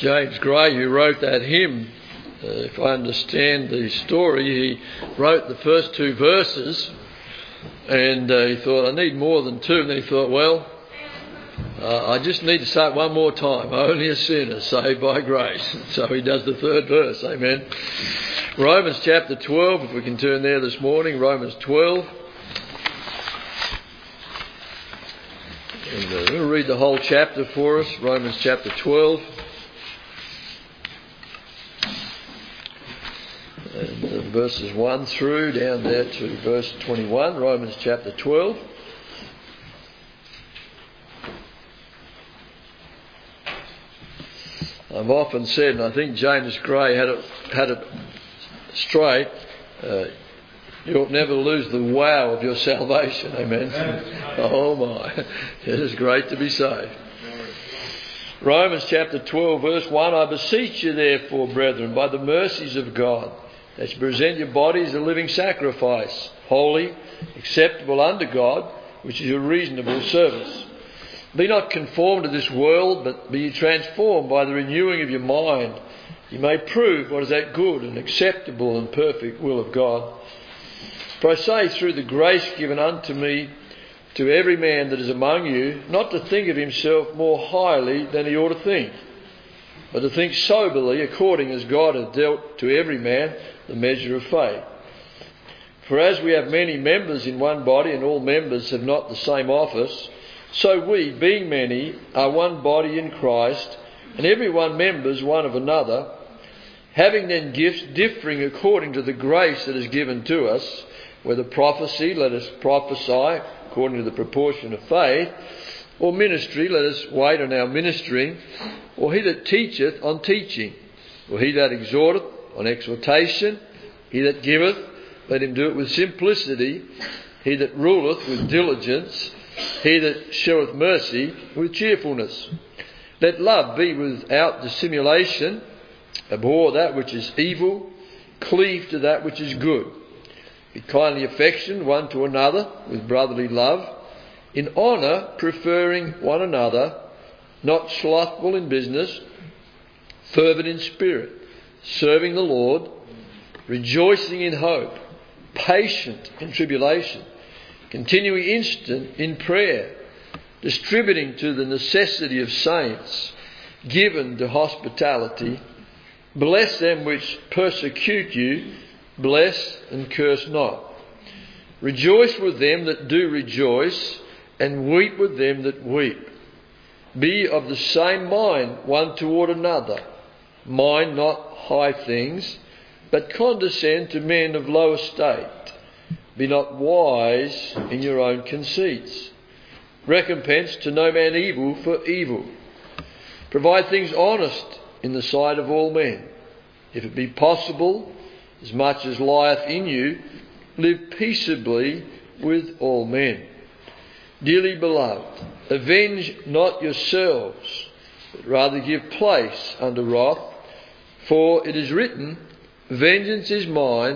James Gray, who wrote that hymn, if I understand the story, he wrote the first two verses and he thought, I need more than two. And then he thought, well, I just need to say it one more time. Only a sinner saved by grace. So he does the third verse. Amen. Romans chapter 12, if we can turn there this morning. Romans 12. And we'll read the whole chapter for us. Romans chapter 12. And verses 1 through down there to verse 21. Romans chapter 12. I've often said, and I think James Gray had it straight, you ought never lose the wow of your salvation. Amen. Oh my, it is great to be saved. Romans chapter 12 verse 1, I beseech you therefore, brethren, by the mercies of God, that you present your bodies a living sacrifice, holy, acceptable unto God, which is your reasonable service. Be not conformed to this world, but be ye transformed by the renewing of your mind. You may prove what is that good and acceptable and perfect will of God. For I say, through the grace given unto me, to every man that is among you, not to think of himself more highly than he ought to think, but to think soberly, according as God hath dealt to every man the measure of faith. For as we have many members in one body, and all members have not the same office, so we, being many, are one body in Christ, and every one members one of another, having then gifts differing according to the grace that is given to us, whether prophecy, let us prophesy according to the proportion of faith, or ministry, let us wait on our ministering, or he that teacheth on teaching, or he that exhorteth on exhortation, he that giveth, let him do it with simplicity, he that ruleth with diligence, he that showeth mercy with cheerfulness. Let love be without dissimulation. Abhor that which is evil. Cleave to that which is good. Be kindly affectioned one to another with brotherly love, in honour preferring one another, not slothful in business, fervent in spirit, serving the Lord, rejoicing in hope, patient in tribulation, continuing instant in prayer, distributing to the necessity of saints, given to hospitality. Bless them which persecute you, bless and curse not. Rejoice with them that do rejoice, and weep with them that weep. Be of the same mind one toward another. Mind not high things, but condescend to men of low estate. Be not wise in your own conceits. Recompense to no man evil for evil. Provide things honest in the sight of all men. If it be possible, as much as lieth in you, live peaceably with all men. Dearly beloved, avenge not yourselves, but rather give place unto wrath. For it is written, vengeance is mine,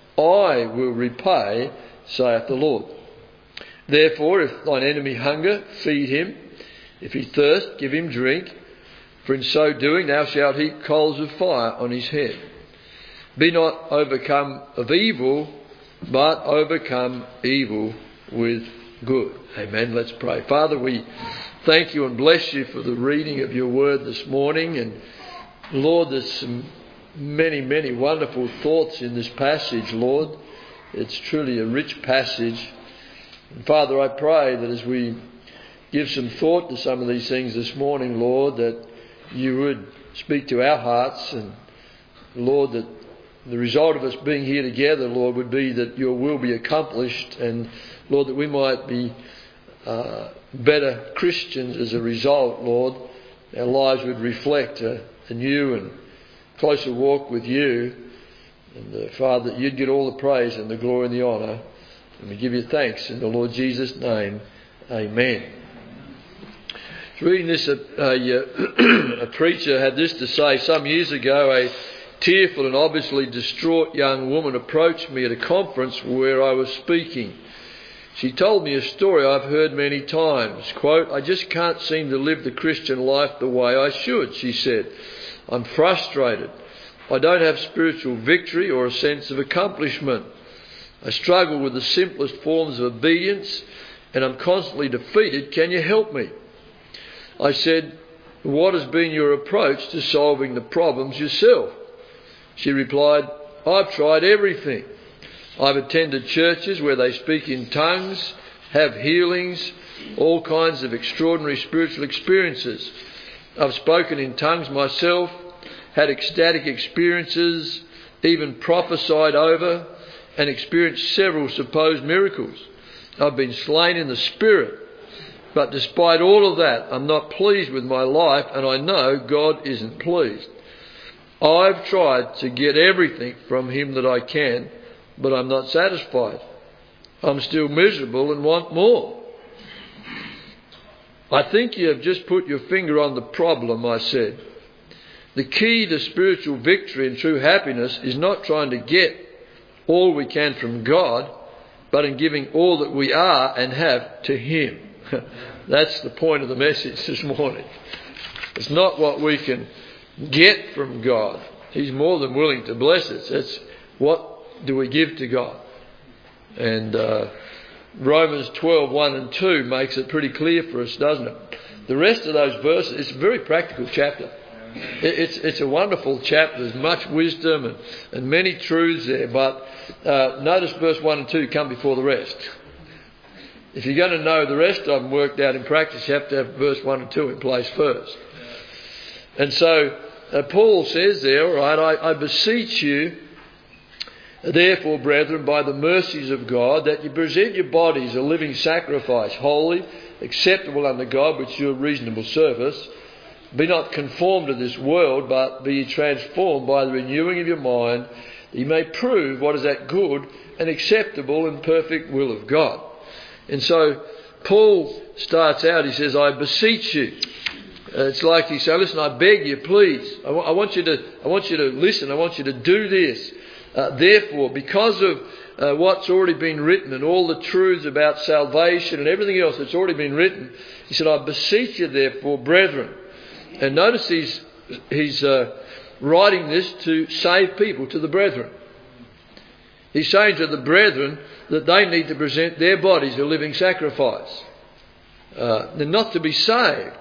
I will repay, saith the Lord. Therefore, if thine enemy hunger, feed him. If he thirst, give him drink. For in so doing thou shalt heap coals of fire on his head. Be not overcome of evil, but overcome evil with good. Amen. Let's pray. Father, we thank you and bless you for the reading of your word this morning. And Lord, there's some many, many wonderful thoughts in this passage, Lord. It's truly a rich passage. And Father, I pray that as we give some thought to some of these things this morning, Lord, that you would speak to our hearts, and Lord, that the result of us being here together, Lord, would be that your will be accomplished, and Lord, that we might be better Christians as a result, Lord. Our lives would reflect a new and closer walk with you, and Father, that you'd get all the praise and the glory and the honour, and we give you thanks in the Lord Jesus' name. Amen. Reading this, a preacher had this to say. Some years ago, a tearful and obviously distraught young woman approached me at a conference where I was speaking. She told me a story I've heard many times. Quote, "I just can't seem to live the Christian life the way I should," she said. "I'm frustrated. I don't have spiritual victory or a sense of accomplishment. I struggle with the simplest forms of obedience and I'm constantly defeated. Can you help me?" I said, "What has been your approach to solving the problems yourself?" She replied, "I've tried everything. I've attended churches where they speak in tongues, have healings, all kinds of extraordinary spiritual experiences. I've spoken in tongues myself, had ecstatic experiences, even prophesied over, and experienced several supposed miracles. I've been slain in the Spirit. But despite all of that, I'm not pleased with my life, and I know God isn't pleased. I've tried to get everything from Him that I can, but I'm not satisfied. I'm still miserable and want more." "I think you have just put your finger on the problem," I said. "The key to spiritual victory and true happiness is not trying to get all we can from God, but in giving all that we are and have to Him." That's the point of the message this morning. It's not what we can get from God. He's more than willing to bless us. It's what do we give to God. And Romans 12:1 and 2 makes it pretty clear for us, doesn't it? The rest of those verses, it's a very practical chapter. It's a wonderful chapter. There's much wisdom and many truths there. But notice verse 1 and 2 come before the rest. If you're going to know the rest of them worked out in practice, you have to have verse 1 and 2 in place first. And so Paul says there, all right, I beseech you, therefore, brethren, by the mercies of God, that you present your bodies a living sacrifice, holy, acceptable unto God, which is your reasonable service. Be not conformed to this world, but be transformed by the renewing of your mind, that you may prove what is that good and acceptable and perfect will of God. And so Paul starts out, he says, "I beseech you." It's like he said, "Listen, I beg you, please. I want you to listen. I want you to do this. Therefore, because of what's already been written and all the truths about salvation and everything else that's already been written," he said, "I beseech you, therefore, brethren." And notice he's writing this to save people, to the brethren. He's saying to the brethren that they need to present their bodies a living sacrifice. They're not to be saved.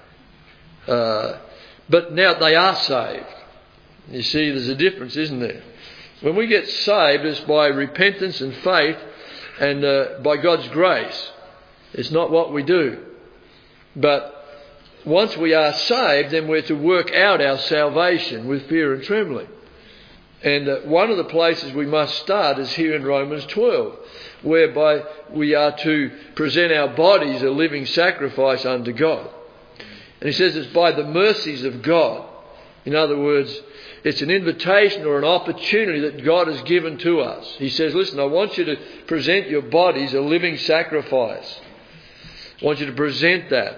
But now they are saved. You see, there's a difference, isn't there? When we get saved, it's by repentance and faith and by God's grace. It's not what we do. But once we are saved, then we're to work out our salvation with fear and trembling. And one of the places we must start is here in Romans 12, whereby we are to present our bodies a living sacrifice unto God. And he says it's by the mercies of God. In other words, it's an invitation or an opportunity that God has given to us. He says, "Listen, I want you to present your bodies a living sacrifice. I want you to present that."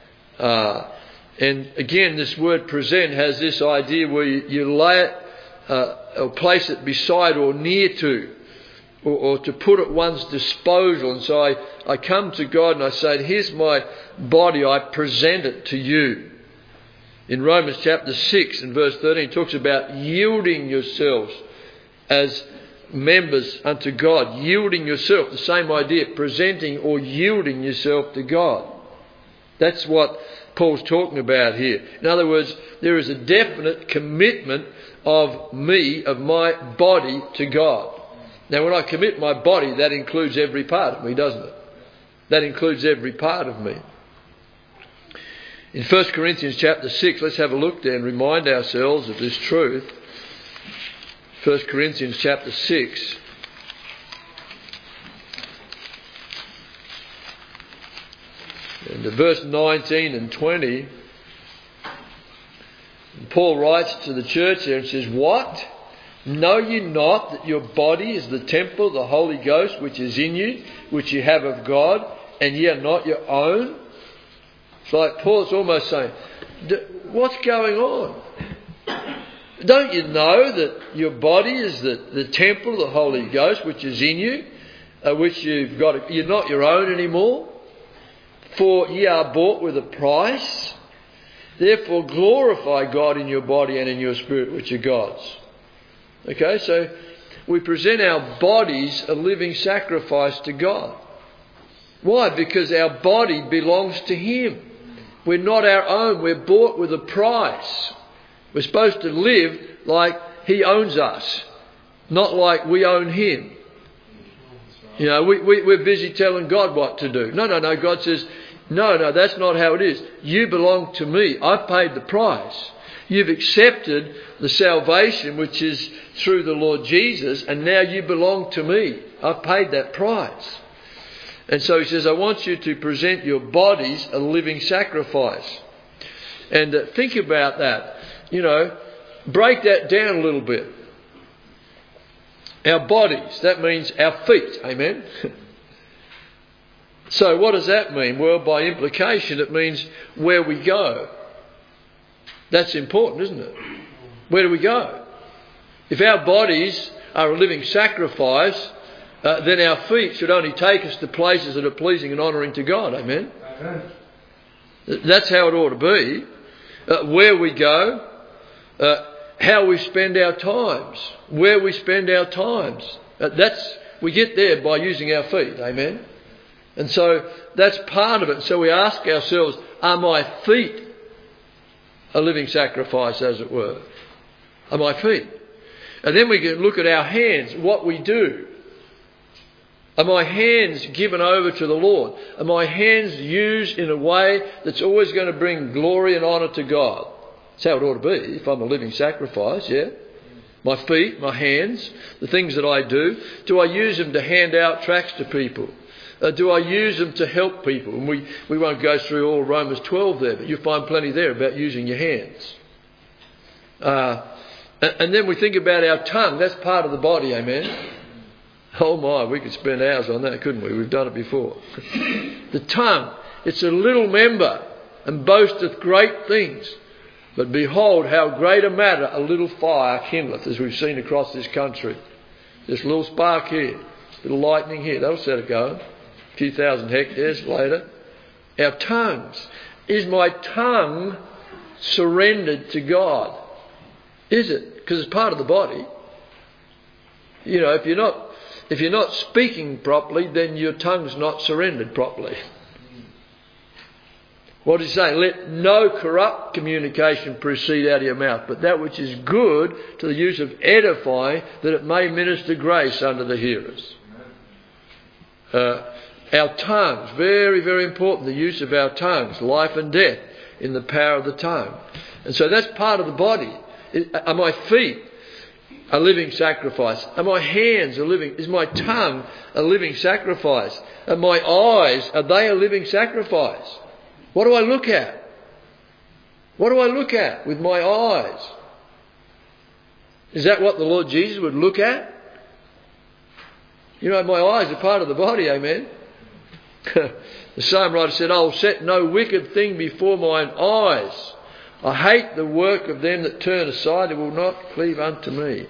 And again, this word present has this idea where you lay it or place it beside or near to, or to put at one's disposal. And so I come to God and I say, "Here's my body, I present it to you." In Romans chapter 6 and verse 13, it talks about yielding yourselves as members unto God. Yielding yourself, the same idea, presenting or yielding yourself to God. That's what Paul's talking about here. In other words, there is a definite commitment of my body to God. Now, when I commit my body, that includes every part of me, doesn't it? That includes every part of me. In 1 Corinthians chapter 6, let's have a look there and remind ourselves of this truth. 1 Corinthians chapter 6. And verse 19 and 20, Paul writes to the church there and says, "What? Know ye not that your body is the temple of the Holy Ghost which is in you, which you have of God, and ye are not your own?" It's like Paul's almost saying, what's going on? Don't you know that your body is the temple of the Holy Ghost which is in you? which you've got. You're not your own anymore. For ye are bought with a price. Therefore glorify God in your body and in your spirit, which are God's. Okay, so we present our bodies a living sacrifice to God. Why? Because our body belongs to Him. We're not our own. We're bought with a price. We're supposed to live like He owns us, not like we own Him. You know, we're busy telling God what to do. No. God says, no, that's not how it is. You belong to me. I've paid the price. You've accepted the salvation which is through the Lord Jesus, and now you belong to me. I've paid that price. And so He says, I want you to present your bodies a living sacrifice. And think about that. You know, break that down a little bit. Our bodies, that means our feet. Amen? So what does that mean? Well, by implication, it means where we go. That's important, isn't it? Where do we go? If our bodies are a living sacrifice, then our feet should only take us to places that are pleasing and honouring to God. Amen? That's how it ought to be. Where we go, how we spend our times, where we spend our times. We get there by using our feet. Amen? And so that's part of it. So we ask ourselves, are my feet a living sacrifice, as it were? Are my feet? And then we can look at our hands, what we do. Are my hands given over to the Lord? Are my hands used in a way that's always going to bring glory and honour to God? That's how it ought to be if I'm a living sacrifice, yeah? My feet, my hands, the things that I do. Do I use them to hand out tracts to people? Do I use them to help people? And we won't go through all Romans 12 there, but you'll find plenty there about using your hands. And then we think about our tongue. That's part of the body, amen? Oh my, we could spend hours on that, couldn't we? We've done it before. The tongue, it's a little member and boasteth great things. But behold, how great a matter a little fire kindleth, as we've seen across this country. This little spark here, little lightning here, that'll set it going. A few thousand hectares later. Our tongues. Is my tongue surrendered to God? Is it? Because it's part of the body. You know, if you're not speaking properly, then your tongue's not surrendered properly. What does he say? Let no corrupt communication proceed out of your mouth, but that which is good to the use of edifying, that it may minister grace unto the hearers. Our tongues, very, very important, the use of our tongues, life and death in the power of the tongue. And so that's part of the body. Are my feet a living sacrifice? Are my hands a living? Is my tongue a living sacrifice? Are my eyes, are they a living sacrifice? What do I look at? What do I look at with my eyes? Is that what the Lord Jesus would look at? You know, my eyes are part of the body, amen? The psalm writer said, I will set no wicked thing before mine eyes. I hate the work of them that turn aside, and will not cleave unto me.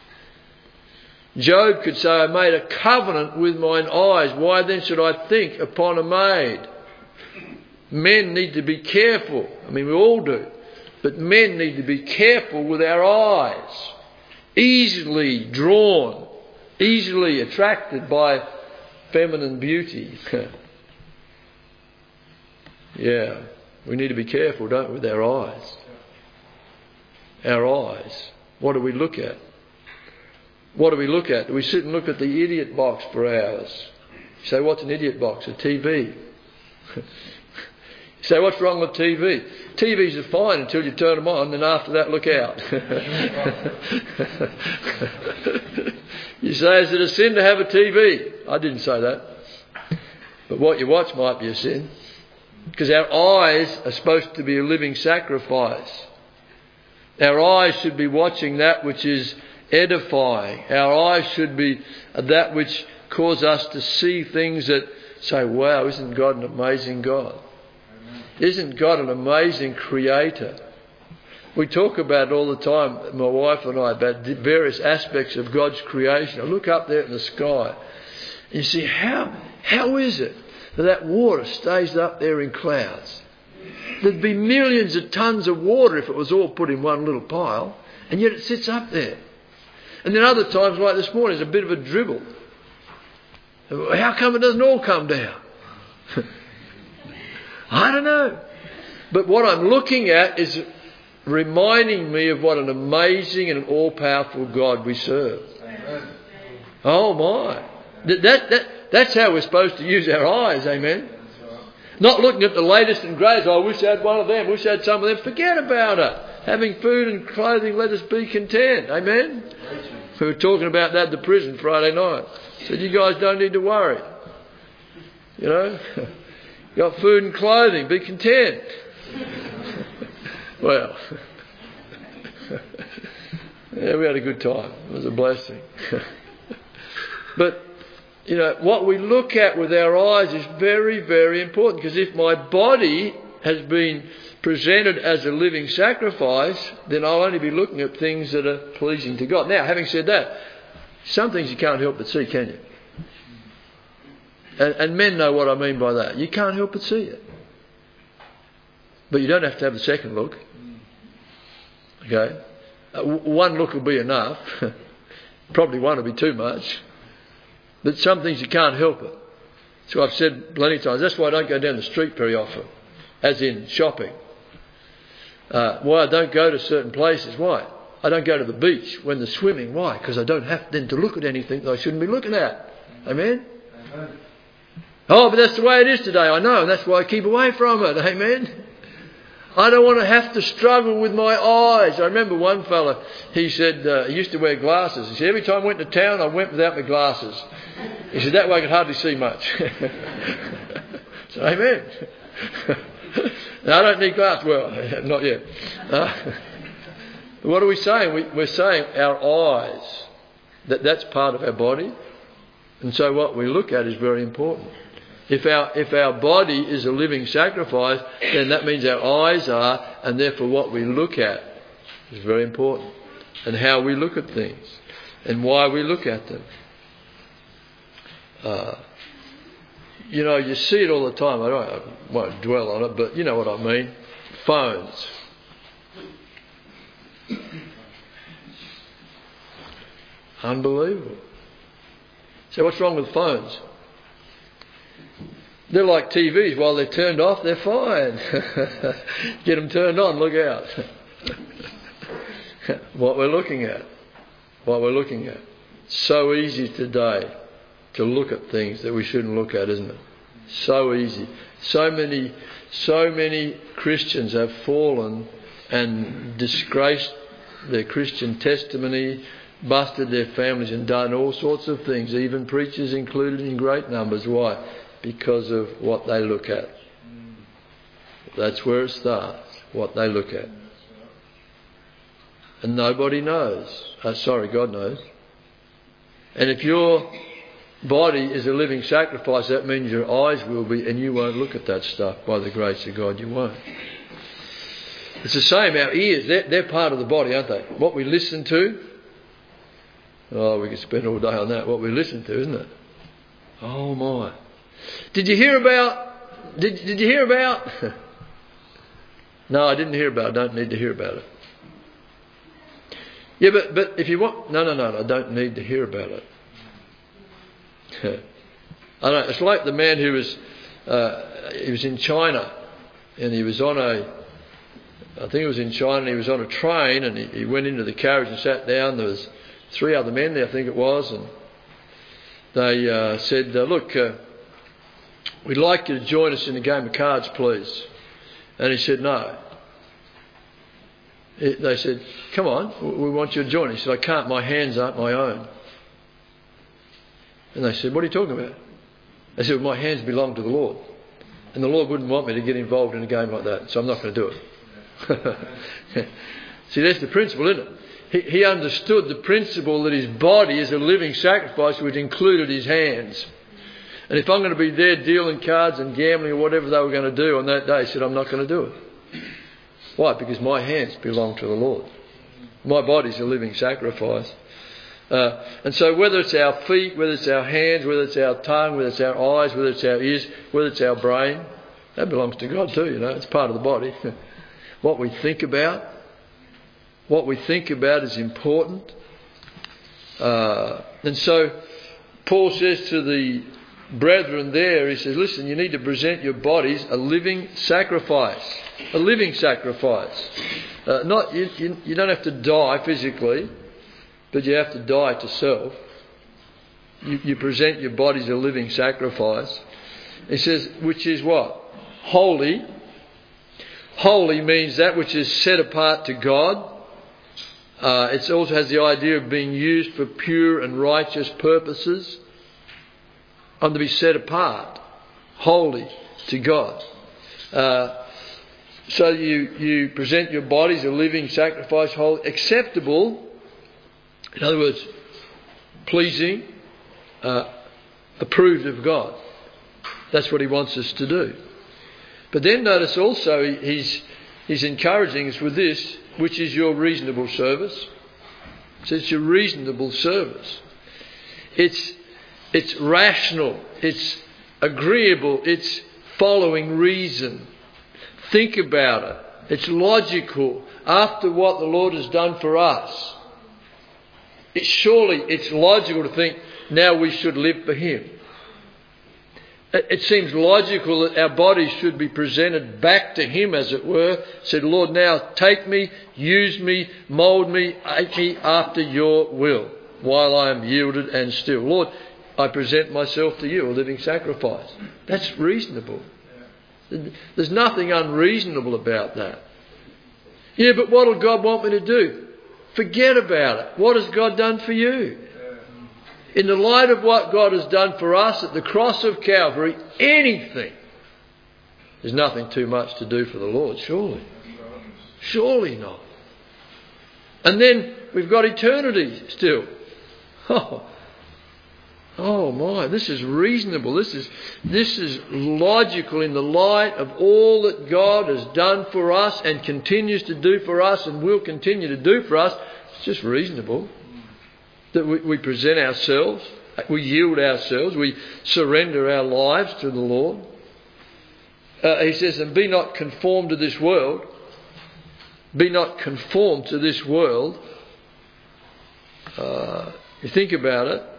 Job could say, I made a covenant with mine eyes. Why then should I think upon a maid? Men need to be careful. I mean, we all do. But men need to be careful with our eyes. Easily drawn, easily attracted by feminine beauty. Yeah, we need to be careful, don't we, with our eyes. Our eyes. What do we look at? What do we look at? Do we sit and look at the idiot box for hours? You say, what's an idiot box? A TV. You say, what's wrong with TV? TVs are fine until you turn them on, then after that, look out. You say, is it a sin to have a TV? I didn't say that. But what you watch might be a sin. Because our eyes are supposed to be a living sacrifice. Our eyes should be watching that which is edifying. Our eyes should be that which cause us to see things that say, wow, isn't God an amazing God? Isn't God an amazing creator? We talk about it all the time, my wife and I, about various aspects of God's creation. I look up there in the sky And you see, how is it that water stays up there in clouds? There'd be millions of tons of water if it was all put in one little pile, and yet it sits up there. And then other times, like this morning, there's a bit of a dribble. How come it doesn't all come down? I don't know. But what I'm looking at is reminding me of what an amazing and all-powerful God we serve. Oh my. That's how we're supposed to use our eyes, amen? Not looking at the latest and greatest. I wish I had one of them, wish I had some of them. Forget about it. Having food and clothing, let us be content. Amen? We were talking about that at the prison Friday night. Said, you guys don't need to worry. You know? You got food and clothing, be content. Well, yeah, we had a good time. It was a blessing. But, you know, what we look at with our eyes is very, very important. Because if my body has been presented as a living sacrifice, then I'll only be looking at things that are pleasing to God. Now, having said that, some things you can't help but see, can you? And men know what I mean by that. You can't help but see it. But you don't have to have the second look. Okay? One look will be enough. Probably one will be too much. But some things you can't help it. So I've said plenty of times, that's why I don't go down the street very often. As in shopping. Why I don't go to certain places. Why? I don't go to the beach when they're swimming. Why? Because I don't have then to look at anything that I shouldn't be looking at. Amen? Amen. Oh, but that's the way it is today. I know, and that's why I keep away from it. Amen? I don't want to have to struggle with my eyes. I remember one fella, he said, he used to wear glasses. He said, every time I went to town, I went without my glasses. He said, that way I could hardly see much. So, amen. Now, I don't need glasses. Well, not yet. But what are we saying? We're saying our eyes, that's part of our body. And so what we look at is very important. If our body is a living sacrifice, then that means our eyes are, and therefore what we look at is very important. And how we look at things, and why we look at them. You know, you see it all the time. I won't dwell on it, but you know what I mean. Phones. Unbelievable. So what's wrong with phones? They're like TVs. While they're turned off, they're fine. Get them turned on, look out. What we're looking at. So easy today to look at things that we shouldn't look at, isn't it? So easy. So many Christians have fallen and disgraced their Christian testimony, busted their families and done all sorts of things, even preachers included in great numbers. Why? Because of what they look at. That's where it starts, what they look at. And nobody knows. God knows. And if your body is a living sacrifice, that means your eyes will be, and you won't look at that stuff. By the grace of God, you won't. It's the same, our ears, they're part of the body, aren't they? What we listen to, oh, we could spend all day on that, what we listen to, isn't it? Oh my. Did you hear about, did you hear about? No, I didn't hear about it, I don't need to hear about it. Yeah, but if you want, no, I don't need to hear about it. I know, it's like the man who was, he was in China, and he was on I think it was in China, and he was on a train, and he went into the carriage and sat down. There was 3 other men there, I think it was, and they said, look, we'd like you to join us in a game of cards, please. And he said, no. They said, come on, we want you to join. He said, I can't, my hands aren't my own. And they said, what are you talking about? They said, well, my hands belong to the Lord. And the Lord wouldn't want me to get involved in a game like that, so I'm not going to do it. See, that's the principle, isn't it? He understood the principle that his body is a living sacrifice, which included his hands. And if I'm going to be there dealing cards and gambling or whatever they were going to do on that day, he said, I'm not going to do it. Why? Because my hands belong to the Lord. My body's a living sacrifice. And so whether it's our feet, whether it's our hands, whether it's our tongue, whether it's our eyes, whether it's our ears, whether it's our brain, that belongs to God too, it's part of the body. What we think about is important. And so Paul says to the brethren there, he says, listen, you need to present your bodies a living sacrifice. A living sacrifice. You don't have to die physically, but you have to die to self. You present your bodies a living sacrifice. He says, which is what? Holy. Holy means that which is set apart to God. It also has the idea of being used for pure and righteous purposes. I'm to be set apart, holy to God. So you present your bodies a living sacrifice, holy, acceptable. In other words, pleasing, approved of God. That's what he wants us to do. But then notice also he's encouraging us with this, which is your reasonable service. So it's your reasonable service. It's rational. It's agreeable. It's following reason. Think about it. It's logical after what the Lord has done for us. Surely it's logical to think now we should live for Him. It seems logical that our bodies should be presented back to Him, as it were. Said, Lord, now take me, use me, mould me, make me after your will, while I am yielded and still. Lord, I present myself to you, a living sacrifice. That's reasonable. There's nothing unreasonable about that. Yeah, but what will God want me to do? Forget about it. What has God done for you? In the light of what God has done for us at the cross of Calvary, anything. There's nothing too much to do for the Lord, surely. Surely not. And then we've got eternity still. Oh my, this is reasonable. This is logical in the light of all that God has done for us and continues to do for us and will continue to do for us. It's just reasonable that we present ourselves, we yield ourselves, we surrender our lives to the Lord. He says, and be not conformed to this world. Be not conformed to this world. You think about it.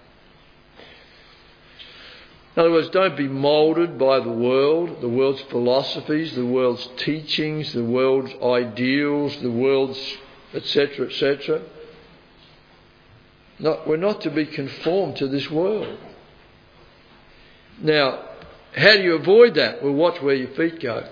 In other words, don't be moulded by the world's philosophies, the world's teachings, the world's ideals, the world's etc., etc. No, we're not to be conformed to this world. Now, how do you avoid that? Well, watch where your feet go.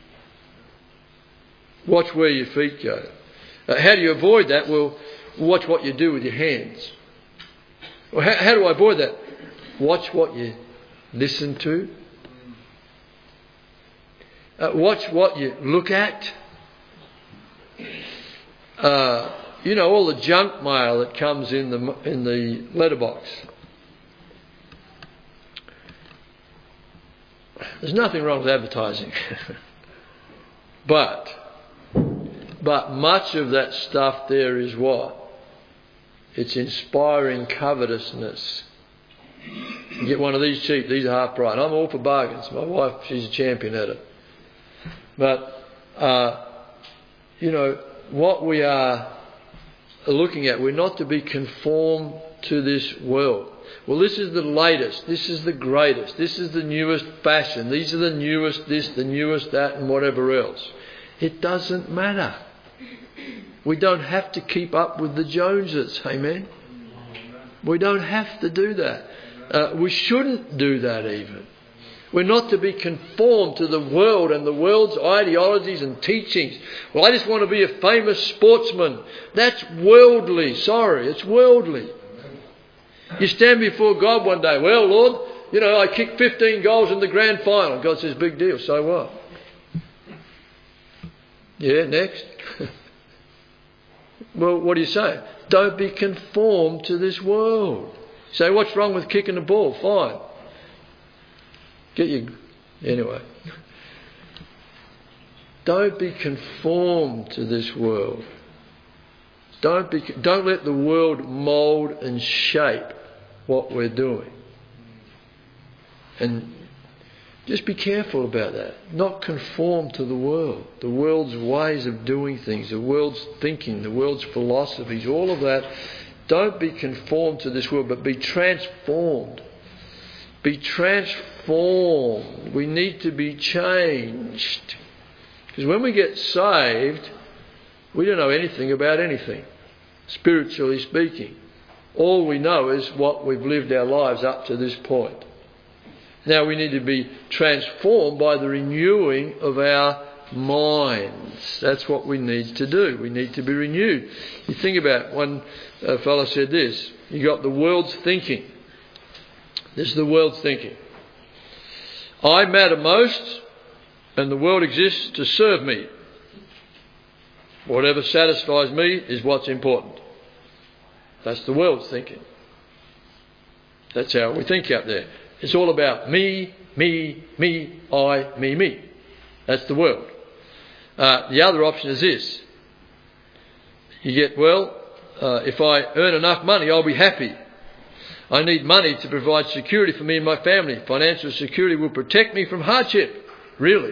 Watch where your feet go. How do you avoid that? Well, watch what you do with your hands. Well, how do I avoid that? Watch what you listen to. Watch what you look at. All the junk mail that comes in the letterbox. There's nothing wrong with advertising. But much of that stuff there is what? It's inspiring covetousness. You get one of these cheap, these are half price. I'm all for bargains. My wife, she's a champion at it. But, what we are looking at, we're not to be conformed to this world. Well, this is the latest, this is the greatest, this is the newest fashion, these are the newest this, the newest that, and whatever else. It doesn't matter. We don't have to keep up with the Joneses, amen? We don't have to do that. We shouldn't do that even. We're not to be conformed to the world and the world's ideologies and teachings. Well, I just want to be a famous sportsman. That's worldly. Sorry, it's worldly. You stand before God one day. Well, Lord, I kicked 15 goals in the grand final. God says, big deal. So what? Yeah, next. Well, what do you say? Don't be conformed to this world. You say, what's wrong with kicking the ball? Fine. Anyway. Don't be conformed to this world. Don't let the world mould and shape what we're doing. And just be careful about that. Not conform to the world. The world's ways of doing things, the world's thinking, the world's philosophies, all of that. Don't be conformed to this world, but be transformed. Be transformed. We need to be changed. Because when we get saved, we don't know anything about anything, spiritually speaking. All we know is what we've lived our lives up to this point. Now we need to be transformed by the renewing of our minds. That's what we need to do. We need to be renewed. You think about it. One fellow said this. You got the world's thinking. This is the world's thinking. I matter most, and the world exists to serve me. Whatever satisfies me is what's important. That's the world's thinking. That's how we think out there. It's all about me, I, me. That's the world. The other option is this. You get, if I earn enough money, I'll be happy. I need money to provide security for me and my family. Financial security will protect me from hardship. Really.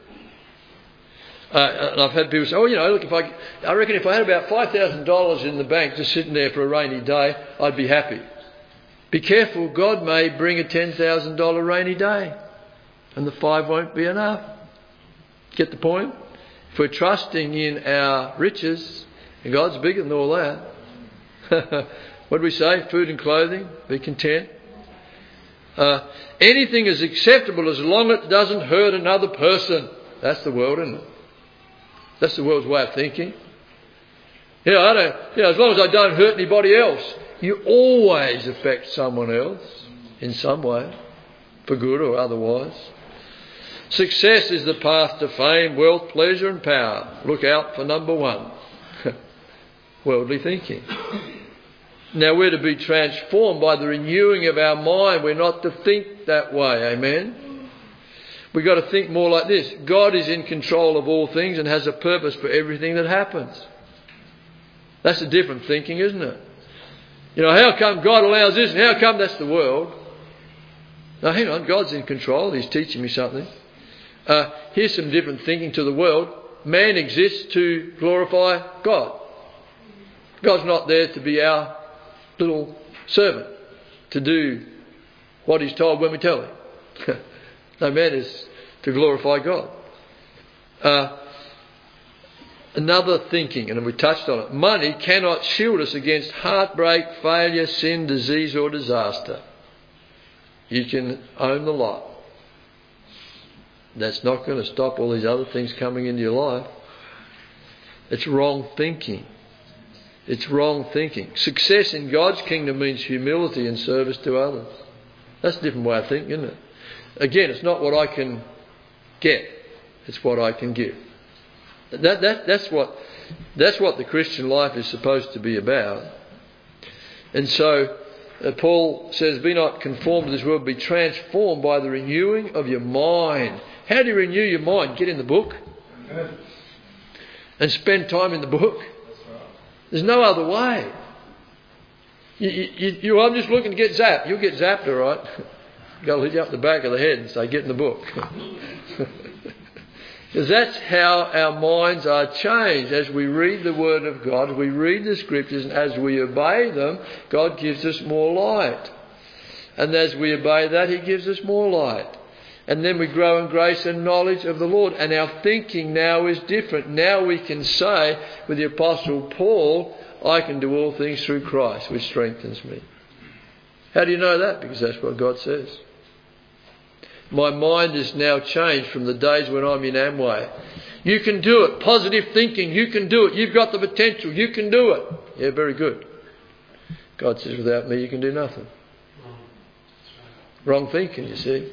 And I've had people say, I reckon if I had about $5,000 in the bank just sitting there for a rainy day, I'd be happy. Be careful, God may bring a $10,000 rainy day and the 5 won't be enough. Get the point? If we're trusting in our riches, and God's bigger than all that. What do we say? Food and clothing, be content. Anything is acceptable as long as it doesn't hurt another person. That's the world, isn't it? That's the world's way of thinking. As long as I don't hurt anybody else. You always affect someone else in some way, for good or otherwise. Success is the path to fame, wealth, pleasure and power. Look out for number 1. Worldly thinking. Now we're to be transformed by the renewing of our mind. We're not to think that way. Amen? We've got to think more like this. God is in control of all things and has a purpose for everything that happens. That's a different thinking, isn't it? How come God allows this and how come that's the world? Now, hang on, God's in control. He's teaching me something. Here's some different thinking to the world. Man exists to glorify God. God's not there to be our little servant, to do what He's told when we tell Him. No, man is to glorify God. Another thinking, and we touched on it. Money cannot shield us against heartbreak, failure, sin, disease or disaster. You can own the lot. That's not going to stop all these other things coming into your life. It's wrong thinking. It's wrong thinking. Success in God's kingdom means humility and service to others. That's a different way of thinking, isn't it? Again, it's not what I can get. It's what I can give. That's what the Christian life is supposed to be about. And so Paul says, be not conformed to this world, be transformed by the renewing of your mind. How do you renew your mind? Get in the book and spend time in the book. There's no other way. I'm just looking to get zapped. You'll get zapped, all right. I'll hit you up the back of the head and say, get in the book. Because that's how our minds are changed. As we read the Word of God, as we read the Scriptures, and as we obey them, God gives us more light. And as we obey that, He gives us more light. And then we grow in grace and knowledge of the Lord. And our thinking now is different. Now we can say with the Apostle Paul, I can do all things through Christ, which strengthens me. How do you know that? Because that's what God says. My mind is now changed from the days when I'm in Amway. You can do it. Positive thinking. You can do it. You've got the potential. You can do it. Yeah, very good. God says, without me, you can do nothing. Wrong thinking, you see.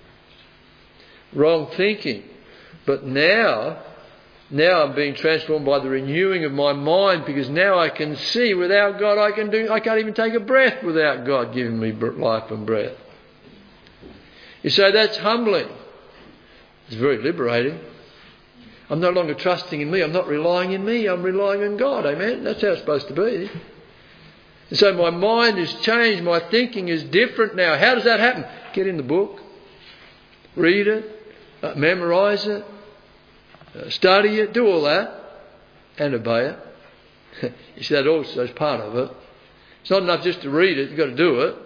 Wrong thinking. But now I'm being transformed by the renewing of my mind, because now I can see without God I can't even take a breath without God giving me life and breath. You say that's humbling. It's very liberating. I'm no longer trusting in me. I'm not relying in me. I'm relying on God. Amen? That's how it's supposed to be. And so my mind is changed. My thinking is different now. How does that happen? Get in the book. Read it. Memorise it. Study it. Do all that. And obey it. You see, that also is part of it. It's not enough just to read it. You've got to do it.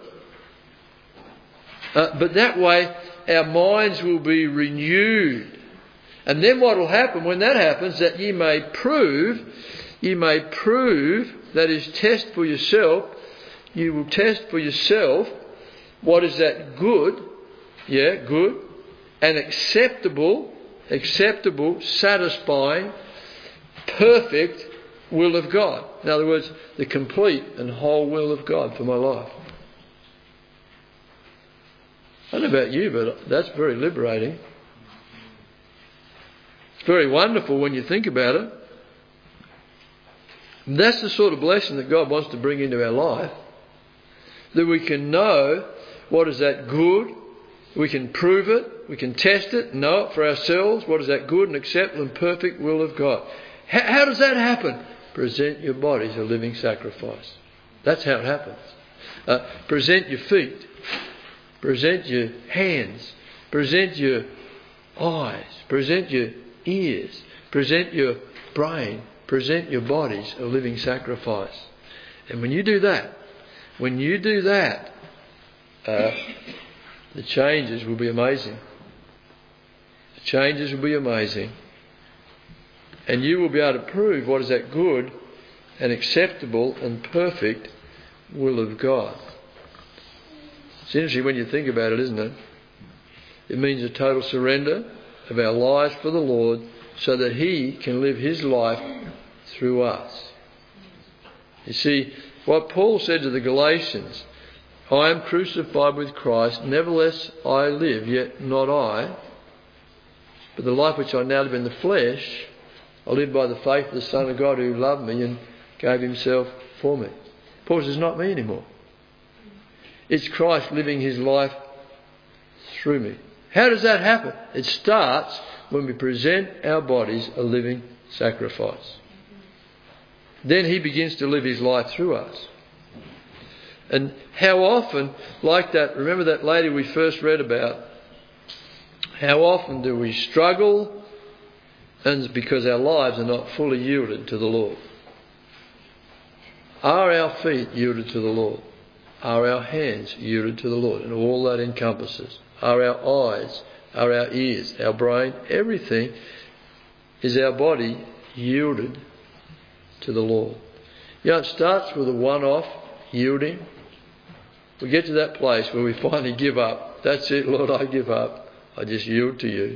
But that way, our minds will be renewed. And then what will happen when that happens, that you may prove, that is, test for yourself, you will test for yourself what is that good, and acceptable, satisfying, perfect will of God. In other words, the complete and whole will of God for my life. I don't know about you, but that's very liberating. It's very wonderful when you think about it. And that's the sort of blessing that God wants to bring into our life. That we can know what is that good. We can prove it. We can test it, know it for ourselves. What is that good and acceptable and perfect will of God. How does that happen? Present your bodies a living sacrifice. That's how it happens. Present your feet. Present your hands. Present your eyes. Present your ears. Present your brain. Present your bodies a living sacrifice. And when you do that, the changes will be amazing. The changes will be amazing. And you will be able to prove what is that good and acceptable and perfect will of God. It's interesting when you think about it, isn't it? It means a total surrender of our lives for the Lord so that He can live His life through us. You see, what Paul said to the Galatians, I am crucified with Christ, nevertheless I live, yet not I, but the life which I now live in the flesh, I live by the faith of the Son of God who loved me and gave Himself for me. Paul says, not me anymore. It's Christ living His life through me. How does that happen? It starts when we present our bodies a living sacrifice. Then He begins to live His life through us. And how often, like that, remember that lady we first read about, how often do we struggle, and it's because our lives are not fully yielded to the Lord. Are our feet yielded to the Lord? Are our hands yielded to the Lord? And all that encompasses. Are our eyes, are our ears, our brain, everything, is our body yielded to the Lord? You know, it starts with a one-off yielding. We get to that place where we finally give up. That's it, Lord, I give up. I just yield to you.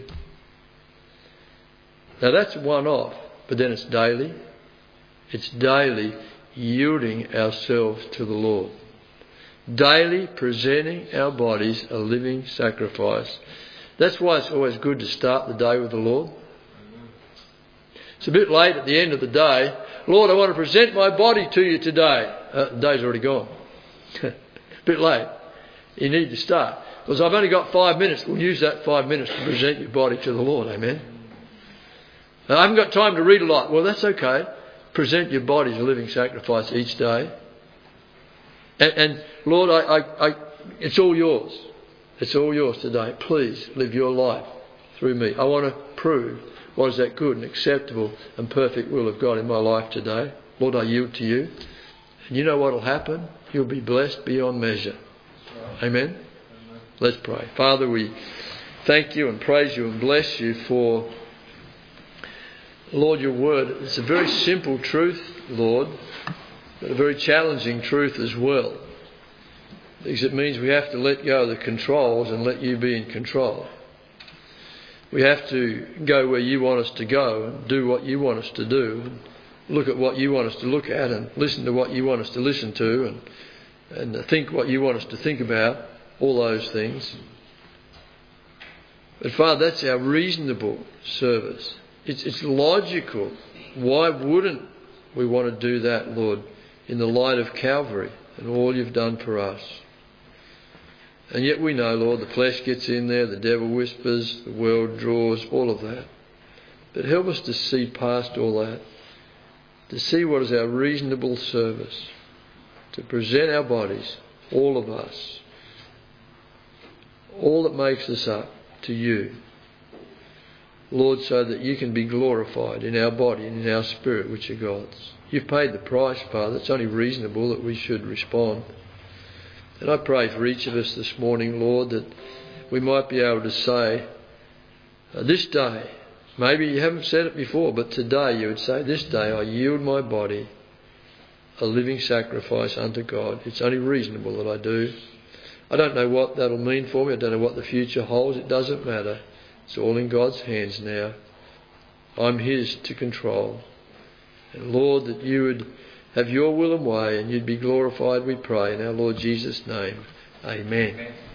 Now that's one-off, but then it's daily. It's daily yielding ourselves to the Lord. Daily presenting our bodies a living sacrifice. That's why it's always good to start the day with the Lord. It's a bit late at the end of the day. Lord, I want to present my body to you today. The day's already gone. A bit late. You need to start. Because I've only got 5 minutes. We'll use that 5 minutes to present your body to the Lord. Amen. Now, I haven't got time to read a lot. Well, that's okay. Present your body as a living sacrifice each day. And Lord, it's all yours. It's all yours today. Please live your life through me. I want to prove what is that good and acceptable and perfect will of God in my life today. Lord, I yield to you. And you know what will happen? You'll be blessed beyond measure. Amen? Let's pray. Father, we thank you and praise you and bless you for, Lord, your word. It's a very simple truth, Lord, but a very challenging truth as well. Because it means we have to let go of the controls and let you be in control. We have to go where you want us to go and do what you want us to do, and look at what you want us to look at, and listen to what you want us to listen to, and think what you want us to think about, all those things. But Father, that's our reasonable service. It's logical. Why wouldn't we want to do that, Lord, in the light of Calvary and all you've done for us? And yet we know, Lord, the flesh gets in there, the devil whispers, the world draws, all of that. But help us to see past all that, to see what is our reasonable service, to present our bodies, all of us, all that makes us up, to you, Lord, so that you can be glorified in our body and in our spirit, which are God's. You've paid the price, Father. It's only reasonable that we should respond. And I pray for each of us this morning, Lord, that we might be able to say, this day, maybe you haven't said it before, but today you would say, this day I yield my body a living sacrifice unto God. It's only reasonable that I do. I don't know what that'll mean for me. I don't know what the future holds. It doesn't matter. It's all in God's hands now. I'm His to control. And Lord, that you would have your will and way and you'd be glorified, we pray, in our Lord Jesus' name. Amen.